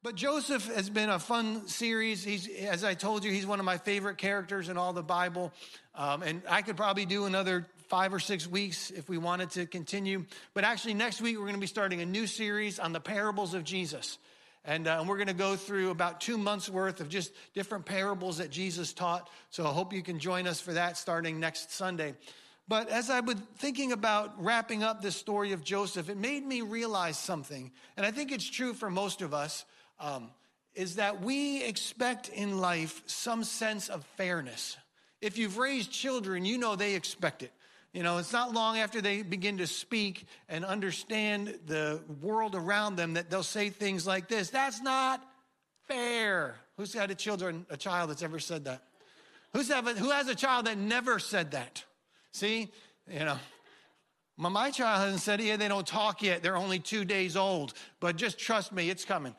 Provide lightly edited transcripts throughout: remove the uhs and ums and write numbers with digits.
But Joseph has been a fun series. As I told you, he's one of my favorite characters in all the Bible. And I could probably do another 5 or 6 weeks if we wanted to continue. But actually, next week, we're going to be starting a new series on the parables of Jesus. And we're going to go through about 2 months worth of just different parables that Jesus taught. So I hope you can join us for that starting next Sunday. But as I was thinking about wrapping up this story of Joseph, it made me realize something. And I think it's true for most of us. Is that we expect in life some sense of fairness. If you've raised children, you know they expect it. You know, it's not long after they begin to speak and understand the world around them that they'll say things like this: "That's not fair." Who's had a child that's ever said that? Who has a child that never said that? See, you know. My child hasn't said it yet. They don't talk yet. They're only 2 days old. But just trust me, it's coming.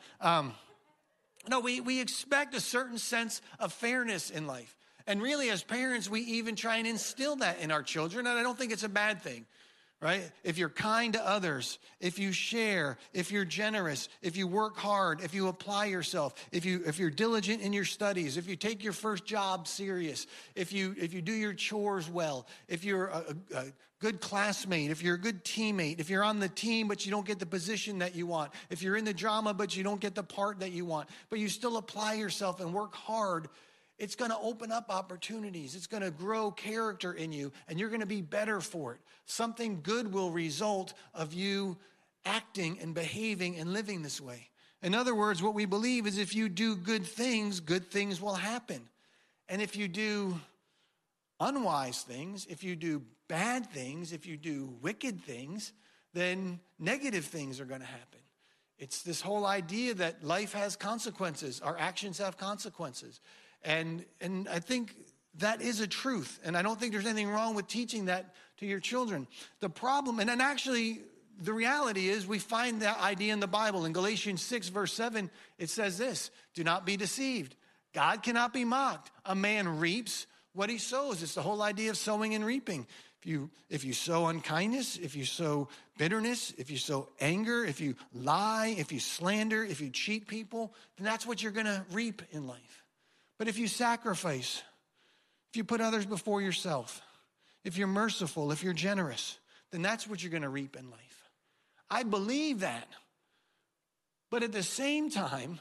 No, we expect a certain sense of fairness in life. And really, as parents, we even try and instill that in our children. And I don't think it's a bad thing, right? If you're kind to others, if you share, if you're generous, if you work hard, if you apply yourself, if you're diligent in your studies, if you take your first job serious, if you do your chores well, if you're a good classmate, if you're a good teammate, if you're on the team but you don't get the position that you want, if you're in the drama but you don't get the part that you want, but you still apply yourself and work hard, it's going to open up opportunities. It's going to grow character in you, and you're going to be better for it. Something good will result of you acting and behaving and living this way. In other words, what we believe is if you do good things will happen. And if you do unwise things, if you do bad things, if you do wicked things, then negative things are going to happen. It's this whole idea that life has consequences. Our actions have consequences. And I think that is a truth. And I don't think there's anything wrong with teaching that to your children. The problem, and actually the reality is we find that idea in the Bible. In Galatians 6 verse 7, it says this: "Do not be deceived. God cannot be mocked. A man reaps what he sows." It's the whole idea of sowing and reaping. If you sow unkindness, if you sow bitterness, if you sow anger, if you lie, if you slander, if you cheat people, then that's what you're going to reap in life. But if you sacrifice, if you put others before yourself, if you're merciful, if you're generous, then that's what you're going to reap in life. I believe that. But at the same time,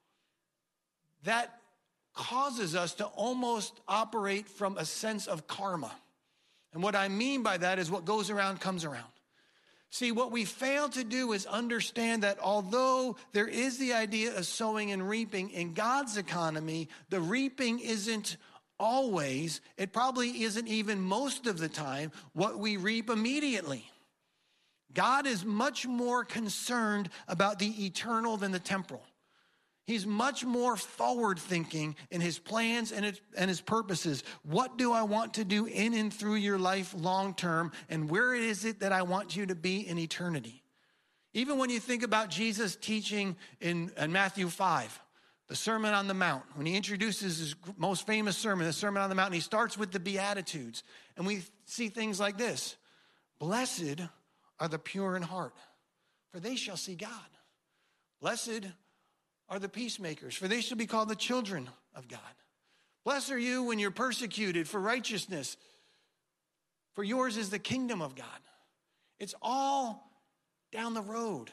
that causes us to almost operate from a sense of karma. And what I mean by that is what goes around comes around. See, what we fail to do is understand that although there is the idea of sowing and reaping in God's economy, the reaping isn't always, it probably isn't even most of the time, what we reap immediately. God is much more concerned about the eternal than the temporal. He's much more forward-thinking in his plans and his purposes. What do I want to do in and through your life long-term, and where is it that I want you to be in eternity? Even when you think about Jesus teaching in Matthew 5, the Sermon on the Mount, when he introduces his most famous sermon, the Sermon on the Mount, and he starts with the Beatitudes, and we see things like this: "Blessed are the pure in heart, for they shall see God. Blessed are the peacemakers, for they shall be called the children of God. Blessed are you when you're persecuted for righteousness, for yours is the kingdom of God." It's all down the road.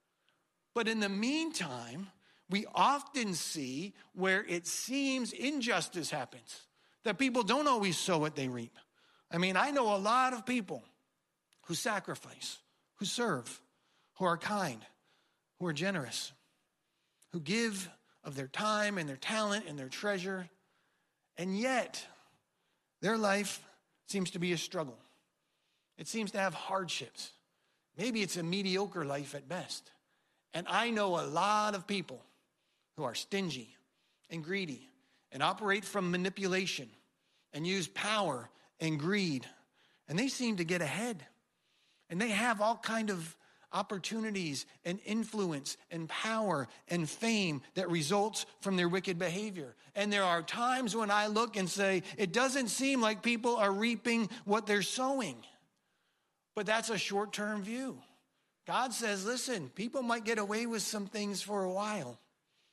But in the meantime, we often see where it seems injustice happens, that people don't always sow what they reap. I mean, I know a lot of people who sacrifice, who serve, who are kind, who are generous, who give of their time and their talent and their treasure, and yet their life seems to be a struggle. It seems to have hardships. Maybe it's a mediocre life at best. And I know a lot of people who are stingy and greedy and operate from manipulation and use power and greed, and they seem to get ahead. And they have all kind of opportunities and influence and power and fame that results from their wicked behavior. And there are times when I look and say, it doesn't seem like people are reaping what they're sowing. But that's a short-term view. God says, listen, people might get away with some things for a while.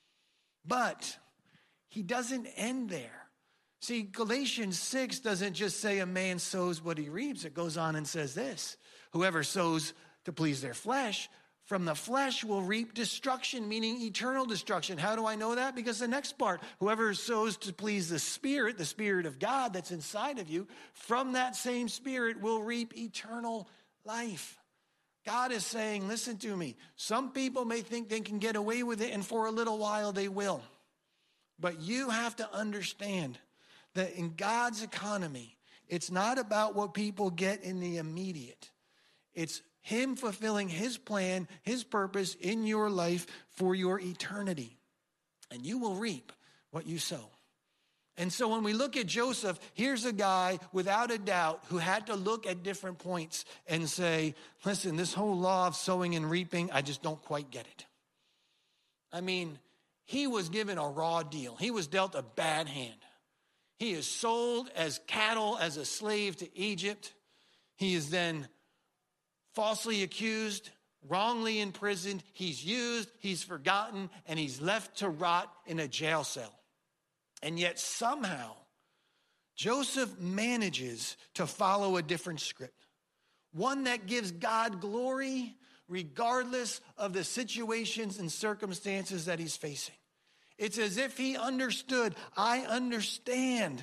But he doesn't end there. See, Galatians 6 doesn't just say a man sows what he reaps. It goes on and says this: whoever sows to please their flesh, from the flesh will reap destruction, meaning eternal destruction. How do I know that? Because the next part, whoever sows to please the Spirit of God that's inside of you, from that same Spirit will reap eternal life. God is saying, listen to me. Some people may think they can get away with it, and for a little while they will. But you have to understand that in God's economy, it's not about what people get in the immediate. It's him fulfilling his plan, his purpose in your life for your eternity. And you will reap what you sow. And so when we look at Joseph, here's a guy without a doubt who had to look at different points and say, listen, this whole law of sowing and reaping, I just don't quite get it. I mean, he was given a raw deal. He was dealt a bad hand. He is sold as cattle, as a slave to Egypt. He is then falsely accused, wrongly imprisoned. He's used, he's forgotten, and he's left to rot in a jail cell. And yet somehow, Joseph manages to follow a different script. One that gives God glory regardless of the situations and circumstances that he's facing. It's as if he understood, I understand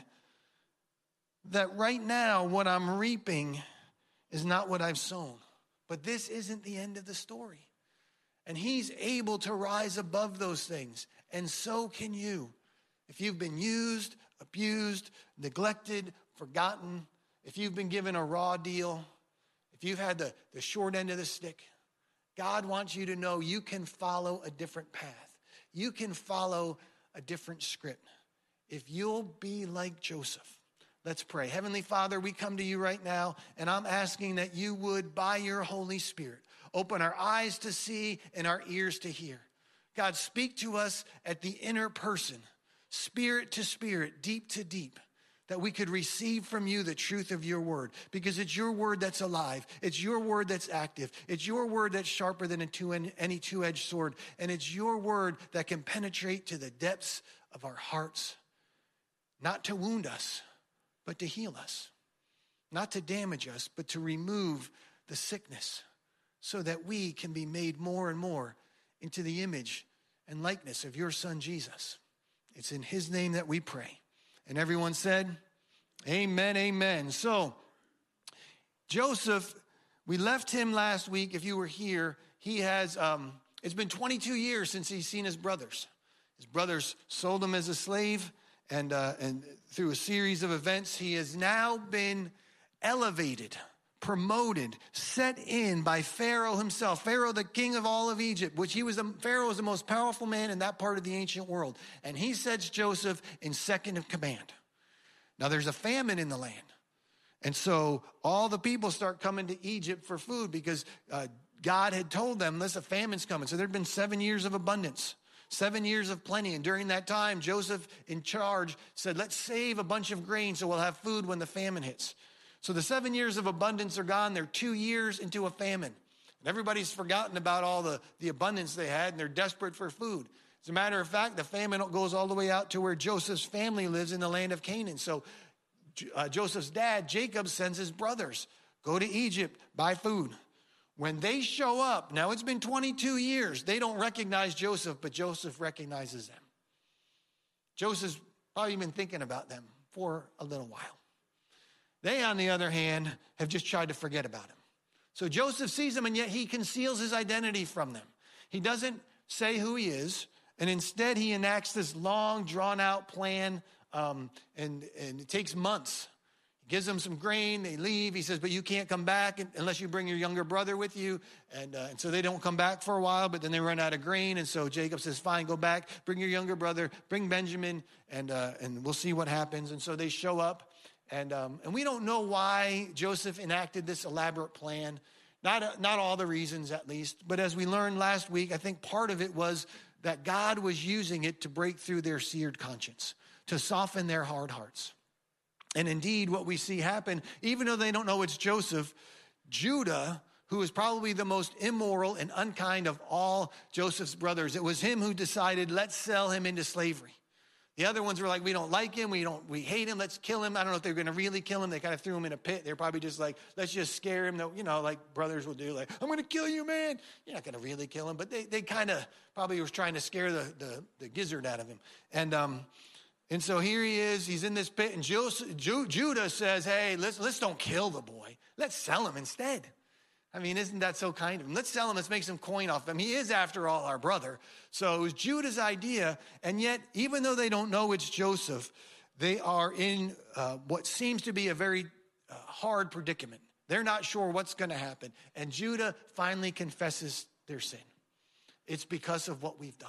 that right now what I'm reaping is not what I've sown. But this isn't the end of the story. And he's able to rise above those things. And so can you. If you've been used, abused, neglected, forgotten, if you've been given a raw deal, if you've had the short end of the stick, God wants you to know you can follow a different path. You can follow a different script. If you'll be like Joseph. Let's pray. Heavenly Father, we come to you right now, and I'm asking that you would, by your Holy Spirit, open our eyes to see and our ears to hear. God, speak to us at the inner person, spirit to spirit, deep to deep, that we could receive from you the truth of your word, because it's your word that's alive. It's your word that's active. It's your word that's sharper than any two-edged sword, and it's your word that can penetrate to the depths of our hearts, not to wound us, but to heal us, not to damage us, but to remove the sickness so that we can be made more and more into the image and likeness of your Son, Jesus. It's in his name that we pray. And everyone said, amen, amen. So Joseph, we left him last week. If you were here, he has, it's been 22 years since he's seen his brothers. His brothers sold him as a slave, and through a series of events, he has now been elevated, promoted, set in by Pharaoh himself. Pharaoh, the king of all of Egypt, Pharaoh was the most powerful man in that part of the ancient world. And he sets Joseph in second in command. Now there's a famine in the land. And so all the people start coming to Egypt for food because God had told them, listen, a famine's coming. So there'd been 7 years of abundance, 7 years of plenty. And during that time, Joseph in charge said, let's save a bunch of grain so we'll have food when the famine hits. So the 7 years of abundance are gone. They're 2 years into a famine. And everybody's forgotten about all the abundance they had, and they're desperate for food. As a matter of fact, the famine goes all the way out to where Joseph's family lives in the land of Canaan. So Joseph's dad, Jacob, sends his brothers, go to Egypt, buy food. When they show up, now it's been 22 years, they don't recognize Joseph, but Joseph recognizes them. Joseph's probably been thinking about them for a little while. They, on the other hand, have just tried to forget about him. So Joseph sees them, and yet he conceals his identity from them. He doesn't say who he is, and instead he enacts this long, drawn-out plan, and it takes months. He gives them some grain, they leave. He says, but you can't come back unless you bring your younger brother with you. And so they don't come back for a while, but then they run out of grain. And so Jacob says, fine, go back, bring your younger brother, bring Benjamin, and we'll see what happens. And so they show up. And we don't know why Joseph enacted this elaborate plan. Not all the reasons, at least. But as we learned last week, I think part of it was that God was using it to break through their seared conscience, to soften their hard hearts. And indeed, what we see happen, even though they don't know it's Joseph, Judah who was probably the most immoral and unkind of all Joseph's brothers. It was him who decided, let's sell him into slavery. The other ones were like, we don't like him, we hate him, let's kill him. I don't know if they're going to really kill him. They kind of threw him in a pit. They're probably just like, let's just scare him, like brothers will do, like, I'm going to kill you, man. You're not going to really kill him, but they kind of probably was trying to scare the gizzard out of him. And so here he is, he's in this pit, and Judah says, hey, let's don't kill the boy. Let's sell him instead. I mean, isn't that so kind of him? Let's sell him. Let's make some coin off him. He is, after all, our brother. So it was Judah's idea. And yet, even though they don't know it's Joseph, they are in what seems to be a very hard predicament. They're not sure what's going to happen. And Judah finally confesses their sin. It's because of what we've done.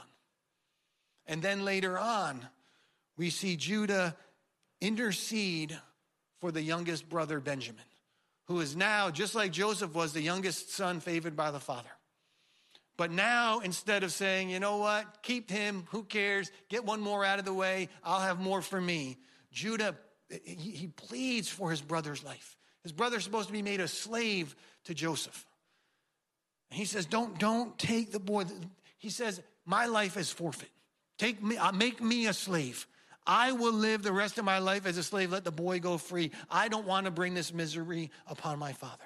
And then later on, we see Judah intercede for the youngest brother, Benjamin, who is now, just like Joseph was, the youngest son favored by the father. But now, instead of saying, you know what, keep him, who cares, get one more out of the way, I'll have more for me, Judah, he pleads for his brother's life. His brother's supposed to be made a slave to Joseph. And he says, don't take the boy. He says, my life is forfeit. Make me a slave. I will live the rest of my life as a slave. Let the boy go free. I don't want to bring this misery upon my father.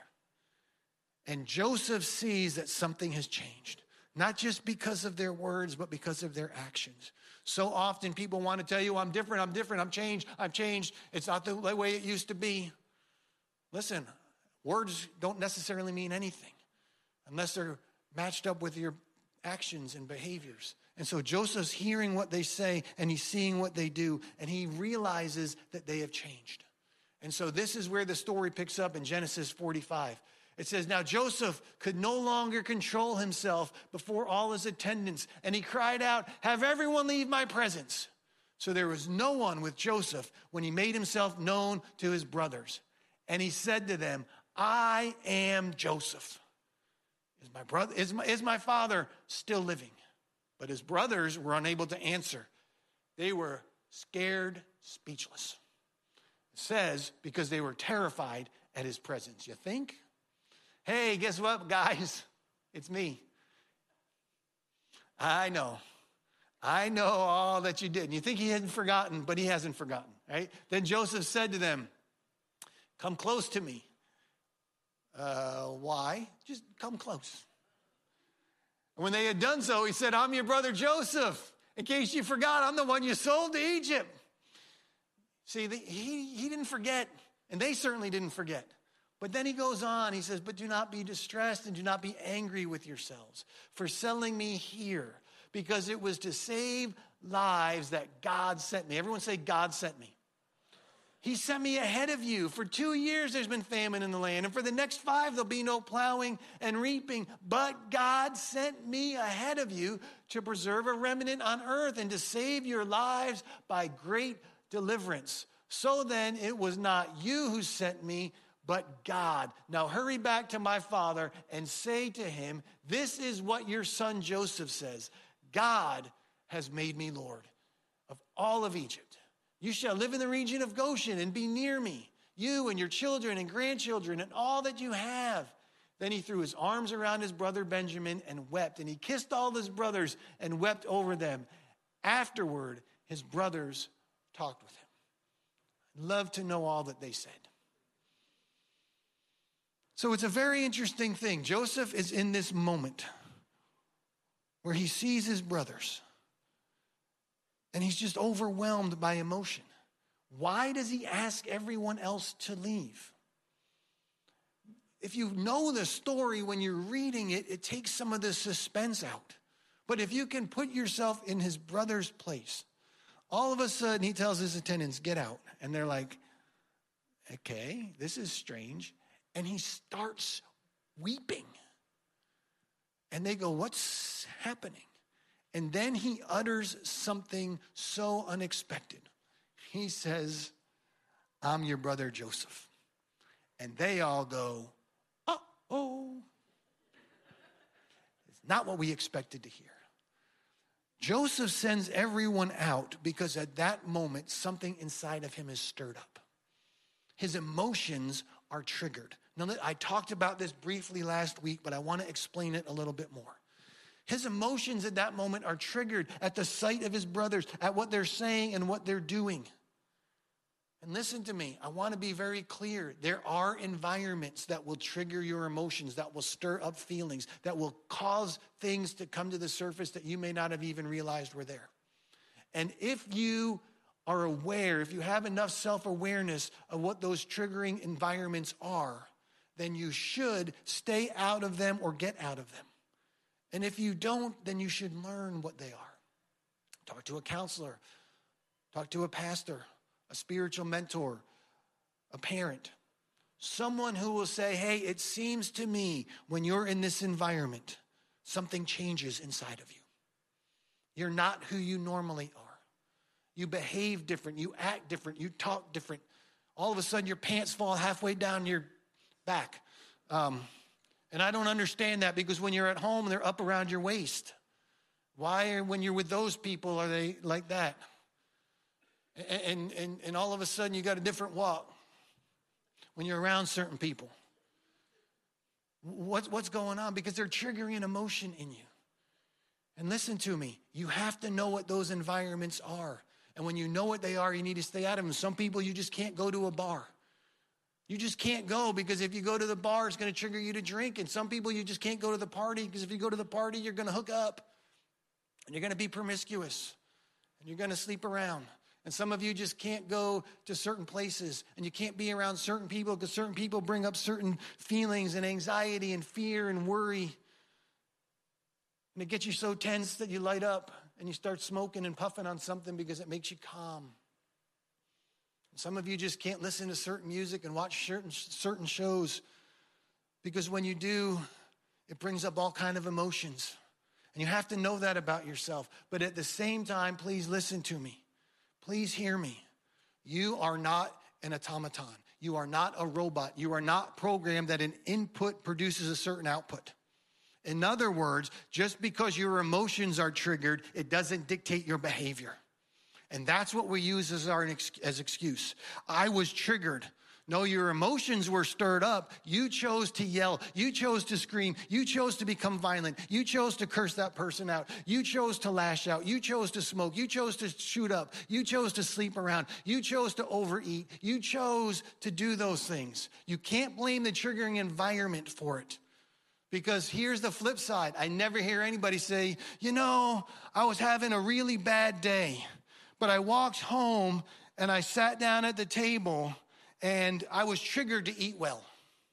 And Joseph sees that something has changed, not just because of their words, but because of their actions. So often people want to tell you, I'm different, I've changed. It's not the way it used to be. Listen, words don't necessarily mean anything unless they're matched up with your actions and behaviors. And so Joseph's hearing what they say, and he's seeing what they do, and he realizes that they have changed. And so this is where the story picks up in Genesis 45. It says, now Joseph could no longer control himself before all his attendants, and he cried out, have everyone leave my presence. So there was no one with Joseph when he made himself known to his brothers. And he said to them, I am Joseph. Is my father still living? But his brothers were unable to answer. They were scared, speechless. It says, because they were terrified at his presence. You think? Hey, guess what, guys? It's me. I know all that you did. And you think he hadn't forgotten, but he hasn't forgotten, right? Then Joseph said to them, come close to me. Why? Just come close. When they had done so, he said, I'm your brother Joseph. In case you forgot, I'm the one you sold to Egypt. See, he didn't forget, and they certainly didn't forget. But then he goes on, he says, but do not be distressed and do not be angry with yourselves for selling me here, because it was to save lives that God sent me. Everyone say, God sent me. He sent me ahead of you. For 2 years there's been famine in the land, and for the next 5 there'll be no plowing and reaping. But God sent me ahead of you to preserve a remnant on earth and to save your lives by great deliverance. So then it was not you who sent me, but God. Now hurry back to my father and say to him, this is what your son Joseph says. God has made me Lord of all of Egypt. You shall live in the region of Goshen and be near me, you and your children and grandchildren and all that you have. Then he threw his arms around his brother Benjamin and wept, and he kissed all his brothers and wept over them. Afterward, his brothers talked with him. I'd love to know all that they said. So it's a very interesting thing. Joseph is in this moment where he sees his brothers. And he's just overwhelmed by emotion. Why does he ask everyone else to leave? If you know the story when you're reading it, it takes some of the suspense out. But if you can put yourself in his brother's place, all of a sudden he tells his attendants, get out. And they're like, okay, this is strange. And he starts weeping. And they go, what's happening? And then he utters something so unexpected. He says, I'm your brother Joseph. And they all go, uh-oh. It's not what we expected to hear. Joseph sends everyone out because at that moment, something inside of him is stirred up. His emotions are triggered. Now, I talked about this briefly last week, but I want to explain it a little bit more. His emotions at that moment are triggered at the sight of his brothers, at what they're saying and what they're doing. And listen to me, I want to be very clear. There are environments that will trigger your emotions, that will stir up feelings, that will cause things to come to the surface that you may not have even realized were there. And if you are aware, if you have enough self-awareness of what those triggering environments are, then you should stay out of them or get out of them. And if you don't, then you should learn what they are. Talk to a counselor, talk to a pastor, a spiritual mentor, a parent, someone who will say, hey, it seems to me when you're in this environment, something changes inside of you. You're not who you normally are. You behave different, you act different, you talk different. All of a sudden your pants fall halfway down your back. And I don't understand that, because when you're at home, they're up around your waist. Why, when you're with those people, are they like that? And all of a sudden, you got a different walk when you're around certain people. What's going on? Because they're triggering an emotion in you. And listen to me, you have to know what those environments are. And when you know what they are, you need to stay out of them. Some people, you just can't go to a bar. You just can't go, because if you go to the bar, it's going to trigger you to drink. And some people, you just can't go to the party, because if you go to the party, you're going to hook up. And you're going to be promiscuous. And you're going to sleep around. And some of you just can't go to certain places. And you can't be around certain people, because certain people bring up certain feelings and anxiety and fear and worry. And it gets you so tense that you light up and you start smoking and puffing on something because it makes you calm. Some of you just can't listen to certain music and watch certain shows, because when you do, it brings up all kind of emotions. And you have to know that about yourself. But at the same time, please listen to me. Please hear me. You are not an automaton. You are not a robot. You are not programmed that an input produces a certain output. In other words, just because your emotions are triggered, it doesn't dictate your behavior. And that's what we use as excuse. I was triggered. No, your emotions were stirred up. You chose to yell. You chose to scream. You chose to become violent. You chose to curse that person out. You chose to lash out. You chose to smoke. You chose to shoot up. You chose to sleep around. You chose to overeat. You chose to do those things. You can't blame the triggering environment for it. Because here's the flip side. I never hear anybody say, I was having a really bad day. But I walked home and I sat down at the table and I was triggered to eat well.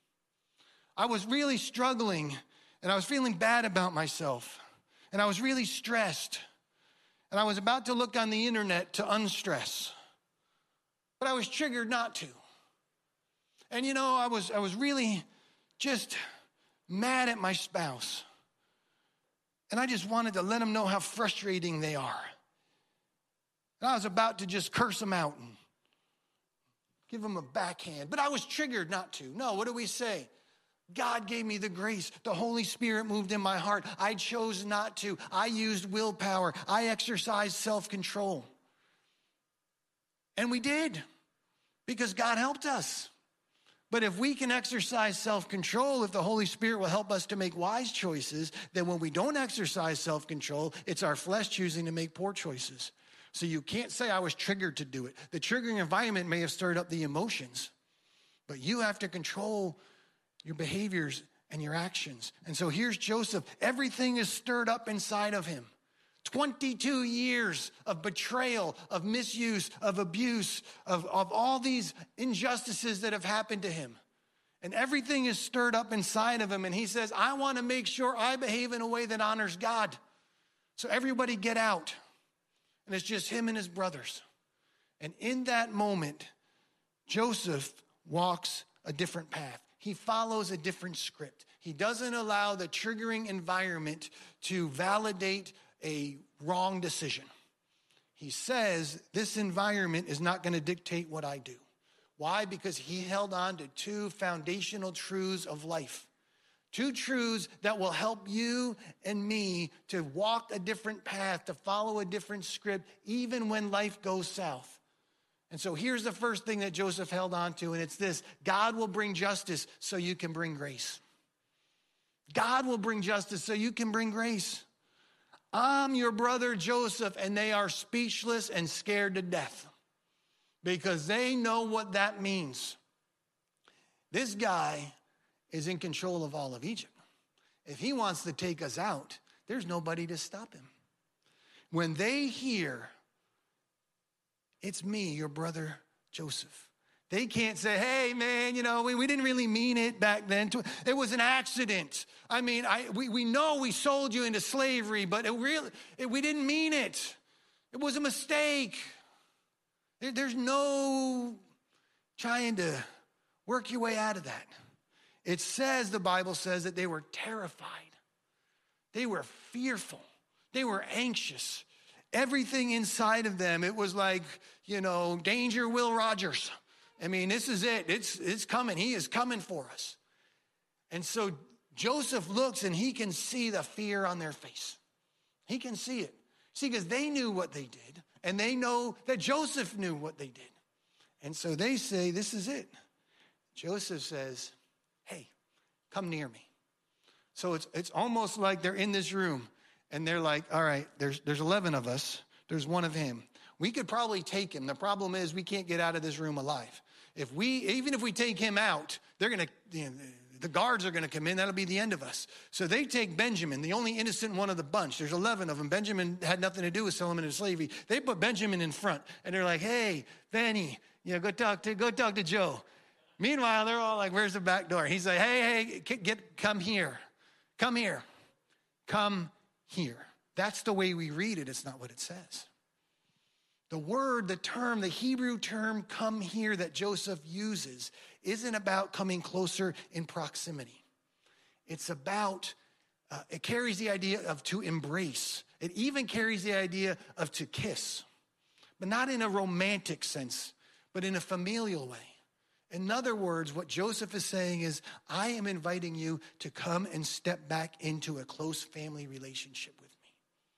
I was really struggling and I was feeling bad about myself. And I was really stressed. And I was about to look on the internet to unstress. But I was triggered not to. And I was really just mad at my spouse. And I just wanted to let them know how frustrating they are. And I was about to just curse them out and give them a backhand. But I was triggered not to. No, what do we say? God gave me the grace. The Holy Spirit moved in my heart. I chose not to. I used willpower. I exercised self-control. And we did, because God helped us. But if we can exercise self-control, if the Holy Spirit will help us to make wise choices, then when we don't exercise self-control, it's our flesh choosing to make poor choices. So you can't say I was triggered to do it. The triggering environment may have stirred up the emotions, but you have to control your behaviors and your actions. And so here's Joseph. Everything is stirred up inside of him. 22 years of betrayal, of misuse, of abuse, of all these injustices that have happened to him. And everything is stirred up inside of him. And he says, I want to make sure I behave in a way that honors God. So everybody get out. And it's just him and his brothers. And in that moment, Joseph walks a different path. He follows a different script. He doesn't allow the triggering environment to validate a wrong decision. He says, this environment is not going to dictate what I do. Why? Because he held on to two foundational truths of life. Two truths that will help you and me to walk a different path, to follow a different script, even when life goes south. And so here's the first thing that Joseph held on to, and it's this: God will bring justice so you can bring grace. God will bring justice so you can bring grace. I'm your brother Joseph, and they are speechless and scared to death because they know what that means. This guy is in control of all of Egypt. If he wants to take us out, there's nobody to stop him. When they hear, it's me, your brother Joseph, they can't say, hey, man, we didn't really mean it back then. It was an accident. I mean, we know we sold you into slavery, but we didn't mean it. It was a mistake. There's no trying to work your way out of that. It says, the Bible says, that they were terrified. They were fearful. They were anxious. Everything inside of them, it was like, danger, Will Rogers. I mean, this is it. It's coming. He is coming for us. And so Joseph looks and he can see the fear on their face. He can see it. See, because they knew what they did, and they know that Joseph knew what they did. And so they say, this is it. Joseph says, hey, come near me. So it's almost like they're in this room, and they're like, all right, there's 11 of us. There's one of him. We could probably take him. The problem is we can't get out of this room alive. Even if we take him out, the guards are going to come in. That'll be the end of us. So they take Benjamin, the only innocent one of the bunch. There's 11 of them. Benjamin had nothing to do with selling him into slavery. They put Benjamin in front, and they're like, hey, Benny, go talk to Joe. Meanwhile, they're all like, where's the back door? He's like, hey, come here. Come here. Come here. That's the way we read it. It's not what it says. The Hebrew term come here that Joseph uses isn't about coming closer in proximity. It's about, it carries the idea of to embrace. It even carries the idea of to kiss, but not in a romantic sense, but in a familial way. In other words, what Joseph is saying is, I am inviting you to come and step back into a close family relationship with me.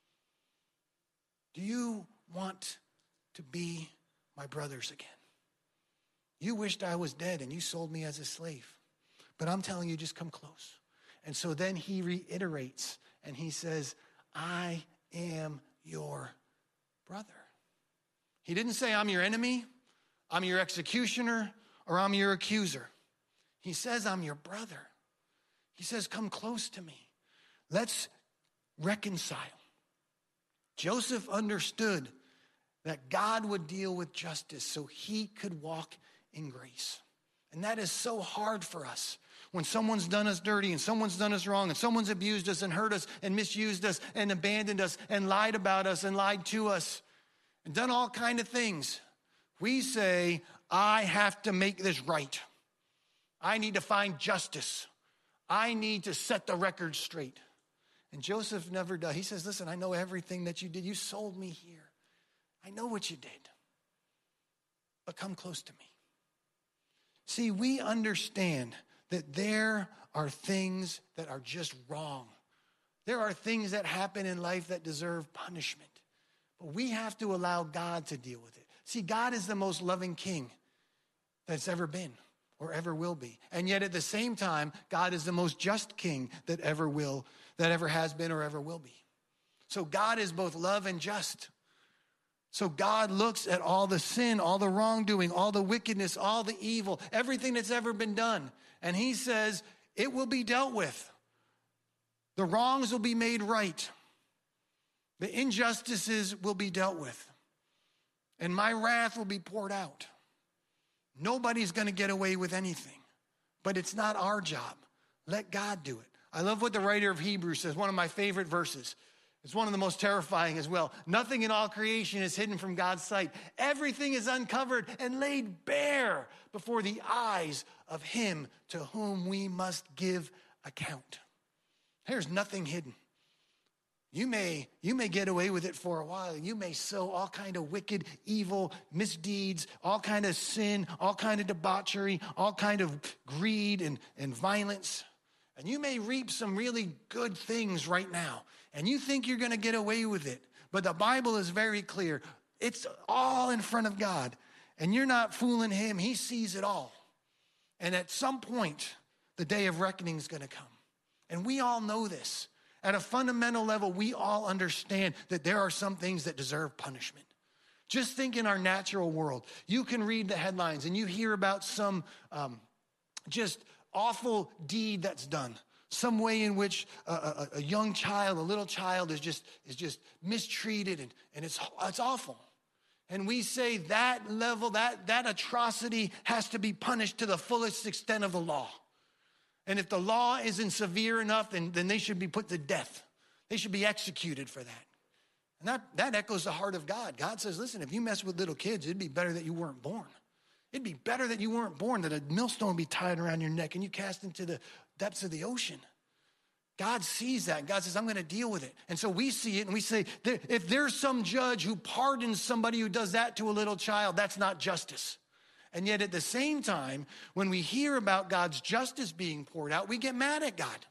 Do you want to be my brothers again? You wished I was dead and you sold me as a slave, but I'm telling you, just come close. And so then he reiterates and he says, I am your brother. He didn't say, I'm your enemy, I'm your executioner, or I'm your accuser. He says, I'm your brother. He says, come close to me. Let's reconcile. Joseph understood that God would deal with justice so he could walk in grace. And that is so hard for us. When someone's done us dirty and someone's done us wrong and someone's abused us and hurt us and misused us and abandoned us and lied about us and lied to us and done all kinds of things, we say, I have to make this right. I need to find justice. I need to set the record straight. And Joseph never does. He says, listen, I know everything that you did. You sold me here. I know what you did. But come close to me. See, we understand that there are things that are just wrong. There are things that happen in life that deserve punishment. But we have to allow God to deal with it. See, God is the most loving king that's ever been or ever will be. And yet at the same time, God is the most just king that ever has been or ever will be. So God is both love and just. So God looks at all the sin, all the wrongdoing, all the wickedness, all the evil, everything that's ever been done. And he says, it will be dealt with. The wrongs will be made right. The injustices will be dealt with. And my wrath will be poured out. Nobody's going to get away with anything. But it's not our job. Let God do it. I love what the writer of Hebrews says, one of my favorite verses. It's one of the most terrifying as well. Nothing in all creation is hidden from God's sight. Everything is uncovered and laid bare before the eyes of him to whom we must give account. There's nothing hidden. You may get away with it for a while. You may sow all kind of wicked, evil misdeeds, all kind of sin, all kind of debauchery, all kind of greed and violence. And you may reap some really good things right now. And you think you're going to get away with it. But the Bible is very clear. It's all in front of God. And you're not fooling him. He sees it all. And at some point, the day of reckoning is going to come. And we all know this. At a fundamental level, we all understand that there are some things that deserve punishment. Just think in our natural world. You can read the headlines and you hear about some just awful deed that's done. Some way in which a young child, a little child is just mistreated and it's awful. And we say that level, that atrocity has to be punished to the fullest extent of the law. And if the law isn't severe enough, then they should be put to death. They should be executed for that. And that echoes the heart of God. God says, listen, if you mess with little kids, it'd be better that you weren't born. It'd be better that you weren't born, that a millstone be tied around your neck and you cast into the depths of the ocean. God sees that. God says, I'm going to deal with it. And so we see it and we say, if there's some judge who pardons somebody who does that to a little child, that's not justice. And yet at the same time, when we hear about God's justice being poured out, we get mad at God.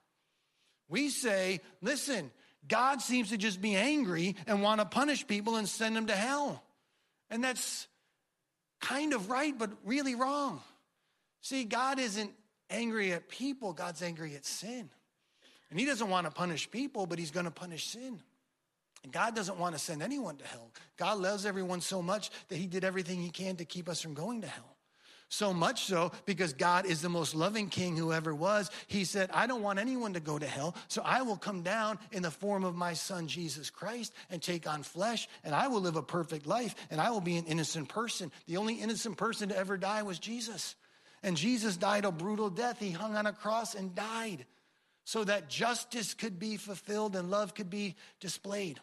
We say, listen, God seems to just be angry and want to punish people and send them to hell. And that's kind of right, but really wrong. See, God isn't angry at people. God's angry at sin. And he doesn't want to punish people, but he's going to punish sin. And God doesn't want to send anyone to hell. God loves everyone so much that he did everything he can to keep us from going to hell. So much so, because God is the most loving king who ever was, he said, I don't want anyone to go to hell, so I will come down in the form of my son, Jesus Christ, and take on flesh, and I will live a perfect life, and I will be an innocent person. The only innocent person to ever die was Jesus. And Jesus died a brutal death. He hung on a cross and died so that justice could be fulfilled and love could be displayed.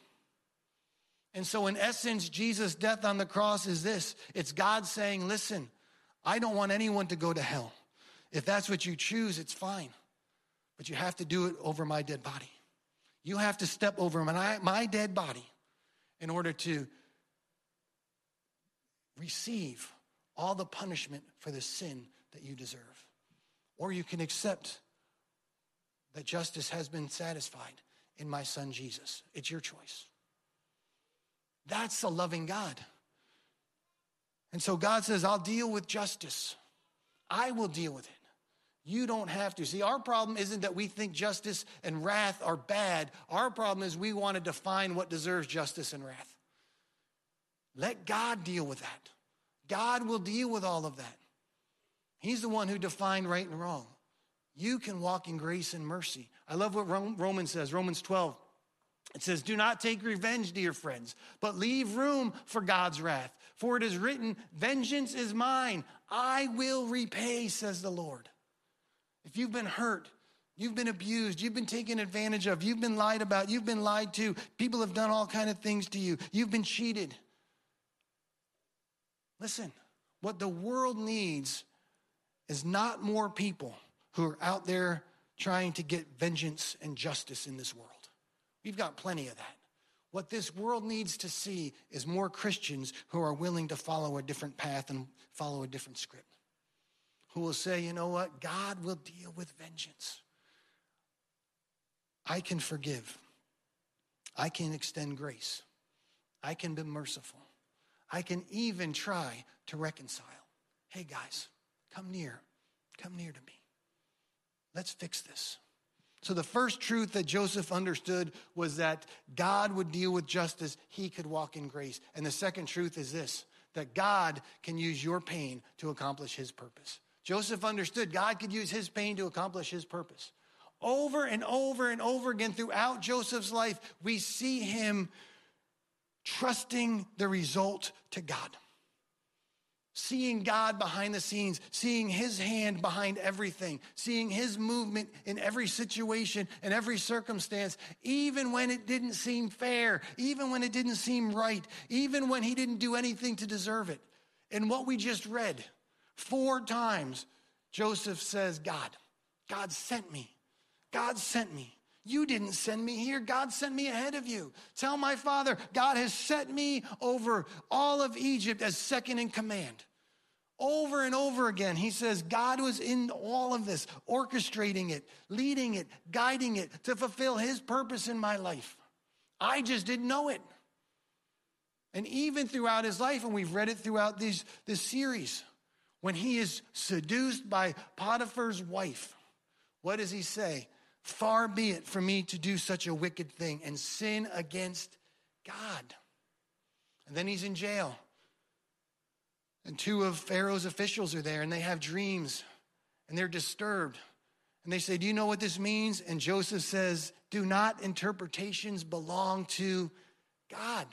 And so in essence, Jesus' death on the cross is this. It's God saying, listen, I don't want anyone to go to hell. If that's what you choose, it's fine. But you have to do it over my dead body. You have to step over my dead body in order to receive all the punishment for the sin that you deserve. Or you can accept that justice has been satisfied in my son Jesus. It's your choice. That's a loving God. And so God says, I'll deal with justice. I will deal with it. You don't have to. See, our problem isn't that we think justice and wrath are bad. Our problem is we want to define what deserves justice and wrath. Let God deal with that. God will deal with all of that. He's the one who defined right and wrong. You can walk in grace and mercy. I love what Romans says, Romans 12. It says, do not take revenge, dear friends, but leave room for God's wrath. For it is written, vengeance is mine. I will repay, says the Lord. If you've been hurt, you've been abused, you've been taken advantage of, you've been lied about, you've been lied to, people have done all kinds of things to you, you've been cheated. Listen, what the world needs is not more people who are out there trying to get vengeance and justice in this world. We've got plenty of that. What this world needs to see is more Christians who are willing to follow a different path and follow a different script. Who will say, you know what? God will deal with vengeance. I can forgive. I can extend grace. I can be merciful. I can even try to reconcile. Hey guys, come near to me. Let's fix this. So the first truth that Joseph understood was that God would deal with justice. He could walk in grace. And the second truth is this, that God can use your pain to accomplish his purpose. Joseph understood God could use his pain to accomplish his purpose. Over and over and over again throughout Joseph's life, we see him trusting the result to God. Seeing God behind the scenes, seeing his hand behind everything, seeing his movement in every situation and every circumstance, even when it didn't seem fair, even when it didn't seem right, even when he didn't do anything to deserve it. And what we just read, 4 times, Joseph says, God sent me. God sent me. You didn't send me here. God sent me ahead of you. Tell my father, God has set me over all of Egypt as second in command. Over and over again, he says, God was in all of this, orchestrating it, leading it, guiding it to fulfill his purpose in my life. I just didn't know it. And even throughout his life, and we've read it throughout this series, when he is seduced by Potiphar's wife, what does he say? Far be it from me to do such a wicked thing and sin against God. And then he's in jail. And two of Pharaoh's officials are there, and they have dreams, and they're disturbed. And they say, do you know what this means? And Joseph says, do not interpretations belong to God?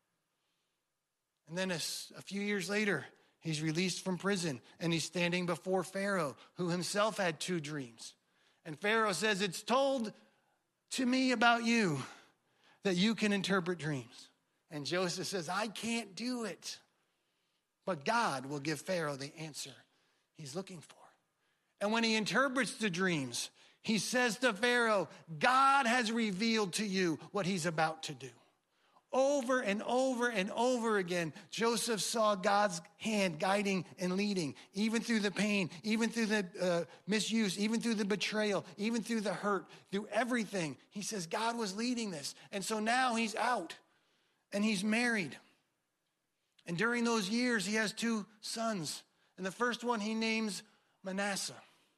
And then a few years later, he's released from prison, and he's standing before Pharaoh, who himself had two dreams. And Pharaoh says, it's told to me about you that you can interpret dreams. And Joseph says, I can't do it. But God will give Pharaoh the answer he's looking for. And when he interprets the dreams, he says to Pharaoh, God has revealed to you what he's about to do. Over and over and over again, Joseph saw God's hand guiding and leading, even through the pain, even through the misuse, even through the betrayal, even through the hurt, through everything. He says God was leading this. And so now he's out and he's married. And during those years, he has two sons. And the first one he names Manasseh,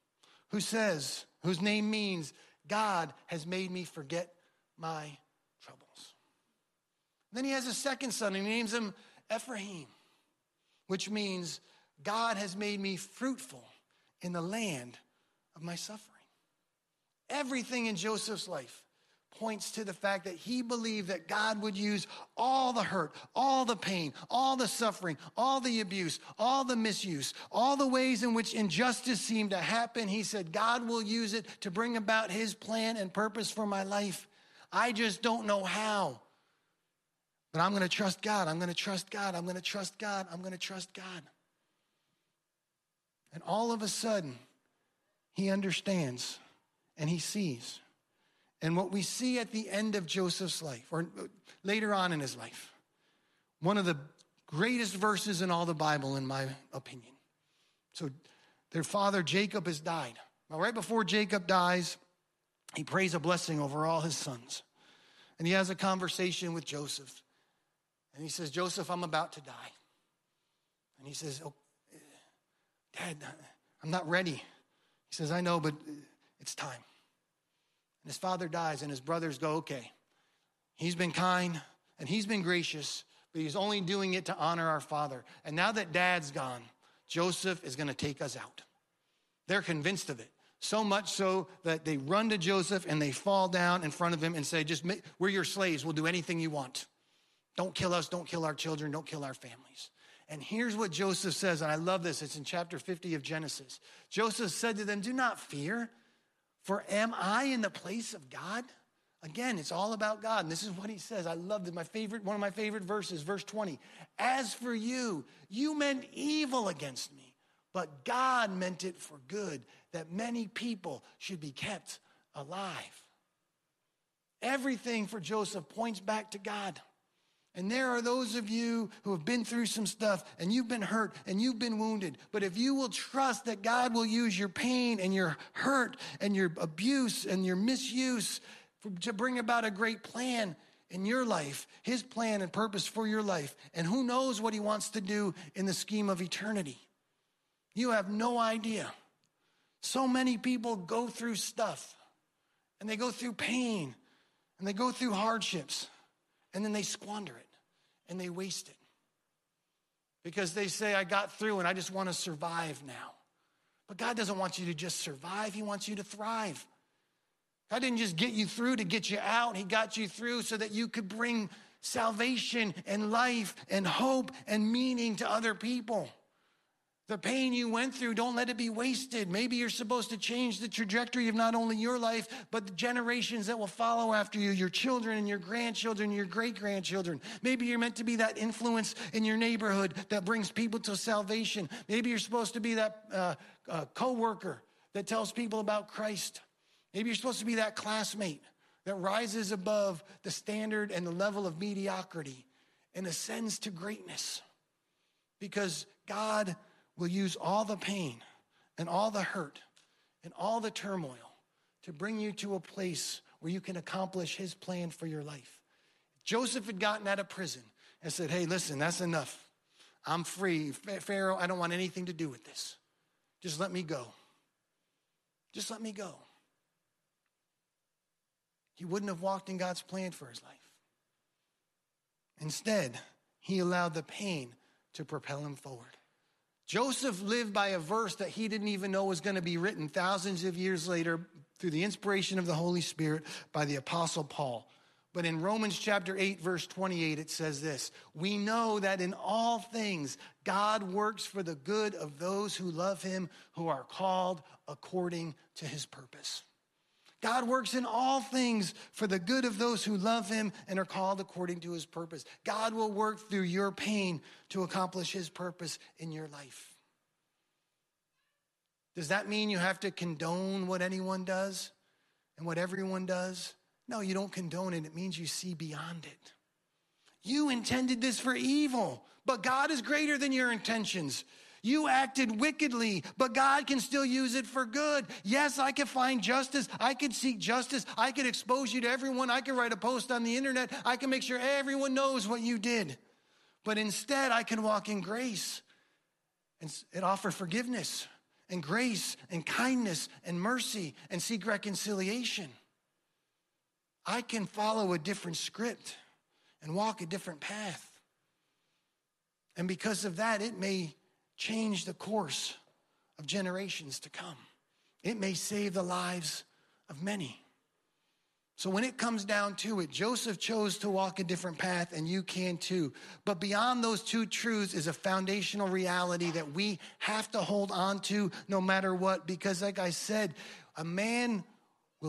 whose name means God has made me forget my troubles. Then he has a second son, and he names him Ephraim, which means God has made me fruitful in the land of my suffering. Everything in Joseph's life points to the fact that he believed that God would use all the hurt, all the pain, all the suffering, all the abuse, all the misuse, all the ways in which injustice seemed to happen. He said, God will use it to bring about his plan and purpose for my life. I just don't know how. But I'm going to trust God. I'm going to trust God. I'm going to trust God. I'm going to trust God. And all of a sudden, he understands and he sees. And what we see at the end of Joseph's life, or later on in his life, one of the greatest verses in all the Bible, in my opinion. So their father Jacob has died. Now, right before Jacob dies, he prays a blessing over all his sons. And he has a conversation with Joseph. And he says, Joseph, I'm about to die. And he says, oh, Dad, I'm not ready. He says, I know, but it's time. And his father dies, and his brothers go, okay, he's been kind, and he's been gracious, but he's only doing it to honor our father. And now that Dad's gone, Joseph is going to take us out. They're convinced of it. So much so that they run to Joseph, and they fall down in front of him and say, we're your slaves. We'll do anything you want. Don't kill us. Don't kill our children. Don't kill our families. And here's what Joseph says, and I love this. It's in chapter 50 of Genesis. Joseph said to them, do not fear, for am I in the place of God? Again, it's all about God. And this is what he says. I love it. One of my favorite verses, verse 20. As for you, you meant evil against me, but God meant it for good, that many people should be kept alive. Everything for Joseph points back to God. And there are those of you who have been through some stuff, and you've been hurt, and you've been wounded. But if you will trust that God will use your pain and your hurt and your abuse and your misuse to bring about a great plan in your life, his plan and purpose for your life, and who knows what he wants to do in the scheme of eternity. You have no idea. So many people go through stuff, and they go through pain, and they go through hardships, and then they squander it. And they waste it. Because they say, I got through and I just want to survive now. But God doesn't want you to just survive. He wants you to thrive. God didn't just get you through to get you out. He got you through so that you could bring salvation and life and hope and meaning to other people. The pain you went through, don't let it be wasted. Maybe you're supposed to change the trajectory of not only your life, but the generations that will follow after you, your children and your grandchildren, your great-grandchildren. Maybe you're meant to be that influence in your neighborhood that brings people to salvation. Maybe you're supposed to be that coworker that tells people about Christ. Maybe you're supposed to be that classmate that rises above the standard and the level of mediocrity and ascends to greatness. Because God will use all the pain and all the hurt and all the turmoil to bring you to a place where you can accomplish his plan for your life. Joseph had gotten out of prison, and said, hey, listen, that's enough. I'm free. Pharaoh, I don't want anything to do with this. Just let me go. Just let me go. He wouldn't have walked in God's plan for his life. Instead, he allowed the pain to propel him forward. Joseph lived by a verse that he didn't even know was going to be written thousands of years later through the inspiration of the Holy Spirit by the Apostle Paul. But in Romans chapter 8, verse 28, it says this: we know that in all things God works for the good of those who love him, who are called according to his purpose. God works in all things for the good of those who love him and are called according to his purpose. God will work through your pain to accomplish his purpose in your life. Does that mean you have to condone what anyone does and what everyone does? No, you don't condone it. It means you see beyond it. You intended this for evil, but God is greater than your intentions. You acted wickedly, but God can still use it for good. Yes, I could find justice. I could seek justice. I could expose you to everyone. I could write a post on the internet. I can make sure everyone knows what you did. But instead, I can walk in grace and offer forgiveness and grace and kindness and mercy and seek reconciliation. I can follow a different script and walk a different path. And because of that, it may change the course of generations to come. It may save the lives of many. So when it comes down to it, Joseph chose to walk a different path, and you can too. But beyond those two truths is a foundational reality that we have to hold on to no matter what, because like I said, a man will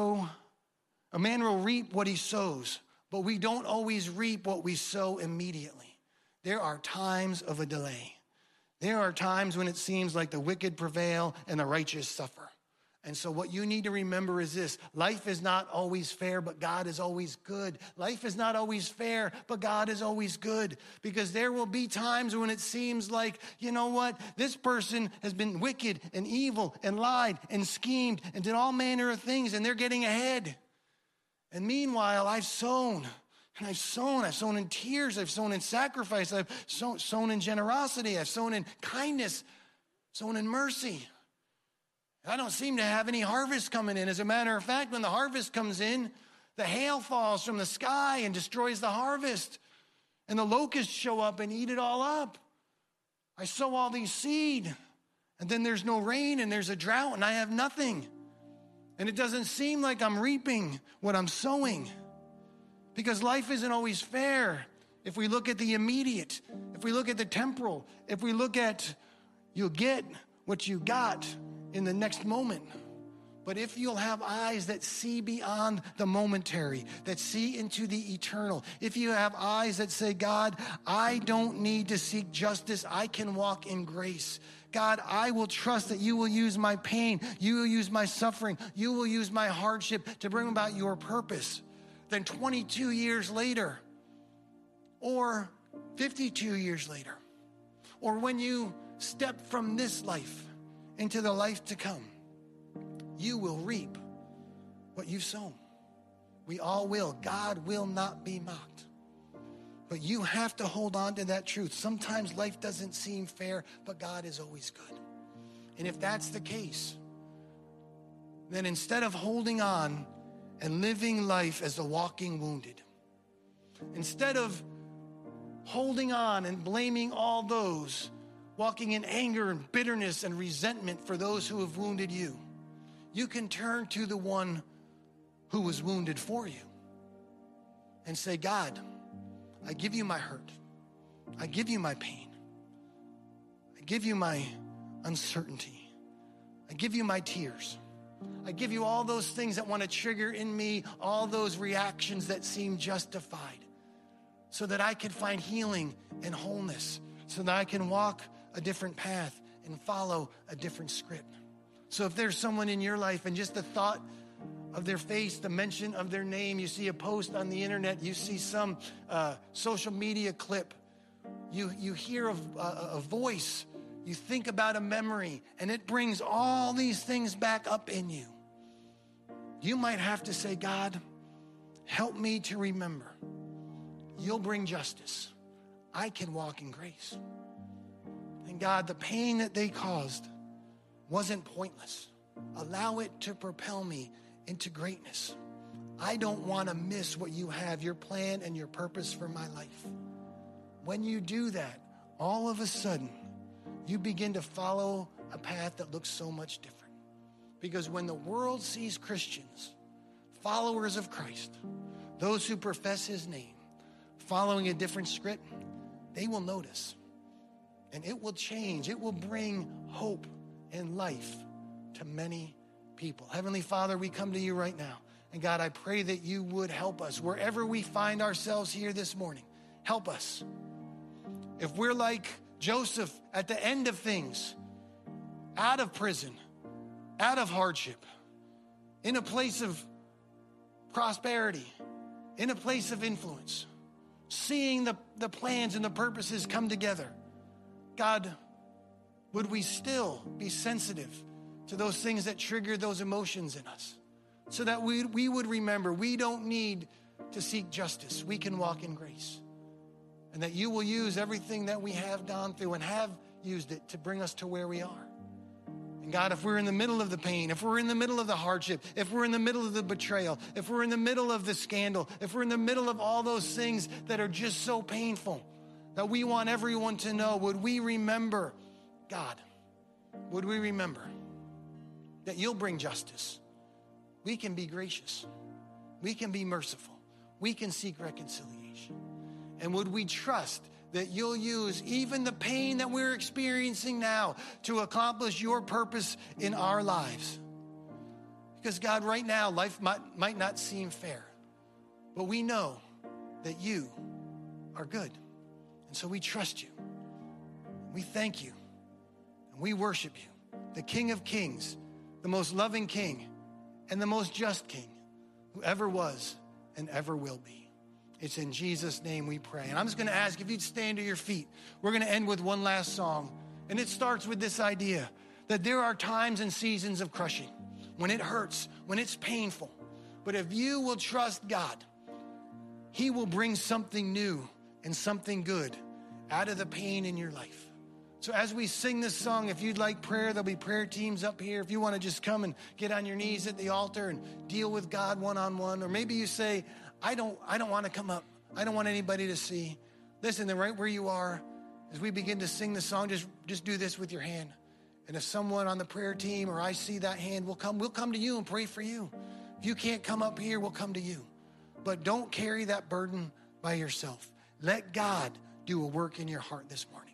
reap what he sows, but we don't always reap what we sow immediately. There are times of a delay. There are times when it seems like the wicked prevail and the righteous suffer. And so what you need to remember is this: life is not always fair, but God is always good. Life is not always fair, but God is always good. Because there will be times when it seems like, you know what, this person has been wicked and evil and lied and schemed and did all manner of things, and they're getting ahead. And meanwhile, I've sown. And I've sown in tears, I've sown in sacrifice, I've sown in generosity, I've sown in kindness, sown in mercy. I don't seem to have any harvest coming in. As a matter of fact, when the harvest comes in, the hail falls from the sky and destroys the harvest. And the locusts show up and eat it all up. I sow all these seed, and then there's no rain and there's a drought and I have nothing. And it doesn't seem like I'm reaping what I'm sowing. Because life isn't always fair. If we look at the immediate, if we look at the temporal, if we look at you'll get what you got in the next moment. But if you'll have eyes that see beyond the momentary, that see into the eternal, if you have eyes that say, God, I don't need to seek justice, I can walk in grace. God, I will trust that you will use my pain, you will use my suffering, you will use my hardship to bring about your purpose. Then 22 years later, or 52 years later, or when you step from this life into the life to come, you will reap what you've sown. We all will. God will not be mocked. But you have to hold on to that truth. Sometimes life doesn't seem fair, but God is always good. And if that's the case, then instead of holding on and living life as the walking wounded, instead of holding on and blaming all those, walking in anger and bitterness and resentment for those who have wounded you, you can turn to the one who was wounded for you and say, God, I give you my hurt. I give you my pain. I give you my uncertainty. I give you my tears. I give you all those things that want to trigger in me all those reactions that seem justified, so that I can find healing and wholeness, so that I can walk a different path and follow a different script. So if there's someone in your life and just the thought of their face, the mention of their name, you see a post on the internet, you see some social media clip, you hear a voice, you think about a memory, and it brings all these things back up in you. You might have to say, God, help me to remember. You'll bring justice. I can walk in grace. And God, the pain that they caused wasn't pointless. Allow it to propel me into greatness. I don't want to miss what you have, your plan and your purpose for my life. When you do that, all of a sudden, you begin to follow a path that looks so much different. Because when the world sees Christians, followers of Christ, those who profess his name, following a different script, they will notice. And it will change. It will bring hope and life to many people. Heavenly Father, we come to you right now. And God, I pray that you would help us wherever we find ourselves here this morning. Help us. If we're like Joseph at the end of things, out of prison, out of hardship, in a place of prosperity, in a place of influence, seeing the plans and the purposes come together, God, would we still be sensitive to those things that trigger those emotions in us, so that we would remember we don't need to seek justice. We can walk in grace. And that you will use everything that we have gone through and have used it to bring us to where we are. And God, if we're in the middle of the pain, if we're in the middle of the hardship, if we're in the middle of the betrayal, if we're in the middle of the scandal, if we're in the middle of all those things that are just so painful, that we want everyone to know, would we remember, God, would we remember that you'll bring justice? We can be gracious. We can be merciful. We can seek reconciliation. And would we trust that you'll use even the pain that we're experiencing now to accomplish your purpose in our lives? Because God, right now, life might not seem fair, but we know that you are good. And so we trust you. We thank you. And we worship you, the King of Kings, the most loving King, and the most just King who ever was and ever will be. It's in Jesus' name we pray. And I'm just going to ask if you'd stand to your feet. We're going to end with one last song. And it starts with this idea that there are times and seasons of crushing, when it hurts, when it's painful. But if you will trust God, he will bring something new and something good out of the pain in your life. So as we sing this song, if you'd like prayer, there'll be prayer teams up here. If you want to just come and get on your knees at the altar and deal with God one-on-one, or maybe you say, I don't want to come up. I don't want anybody to see. Listen, then right where you are, as we begin to sing the song, just do this with your hand. And if someone on the prayer team or I see that hand, we'll come to you and pray for you. If you can't come up here, we'll come to you. But don't carry that burden by yourself. Let God do a work in your heart this morning.